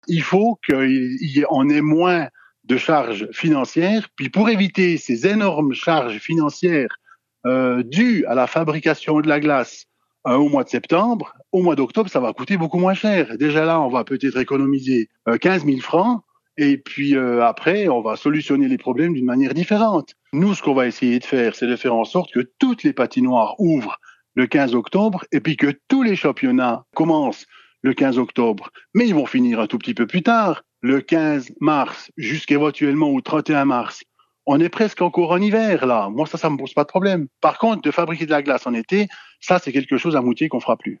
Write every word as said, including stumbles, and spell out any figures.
Il faut qu'on ait moins de charges financières. Puis pour éviter ces énormes charges financières euh, dues à la fabrication de la glace euh, au mois de septembre, au mois d'octobre, ça va coûter beaucoup moins cher. Déjà là, on va peut-être économiser euh, quinze mille francs. Et puis euh, après, on va solutionner les problèmes d'une manière différente. Nous, ce qu'on va essayer de faire, c'est de faire en sorte que toutes les patinoires ouvrent le quinze octobre et puis que tous les championnats commencent le quinze octobre. Mais ils vont finir un tout petit peu plus tard, le quinze mars, jusqu'éventuellement au trente et un mars. On est presque encore en hiver, là. Moi, ça, ça me pose pas de problème. Par contre, de fabriquer de la glace en été, ça, c'est quelque chose à Moutier qu'on fera plus.